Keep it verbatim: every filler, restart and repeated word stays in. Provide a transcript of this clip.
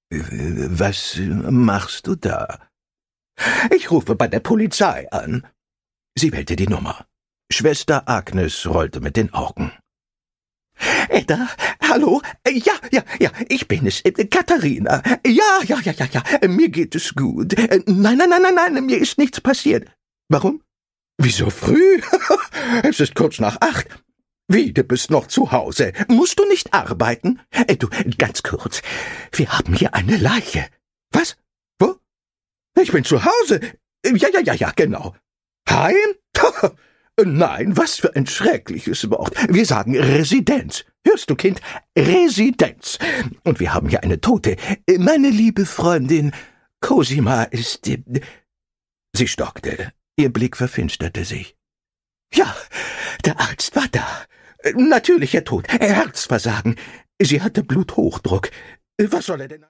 Was machst du da? Ich rufe bei der Polizei an. Sie wählte die Nummer. Schwester Agnes rollte mit den Augen. Edda, hallo? Ja, ja, ja, ich bin es, Katharina. Ja, ja, ja, ja, ja, mir geht es gut. Nein, nein, nein, nein, nein, mir ist nichts passiert. Warum? Wieso früh? Es ist kurz nach acht. Wie, du bist noch zu Hause? Musst du nicht arbeiten? Du, ganz kurz, wir haben hier eine Leiche. Was? Wo? Ich bin zu Hause. Ja, ja, ja, ja, genau. Heim? Nein, was für ein schreckliches Wort. Wir sagen Residenz. Hörst du, Kind? Residenz. Und wir haben hier eine Tote. Meine liebe Freundin Cosima ist... Sie stockte. Ihr Blick verfinsterte sich. Ja, der Arzt war da. Natürlicher Tod, Herzversagen. Sie hatte Bluthochdruck. Was soll er denn...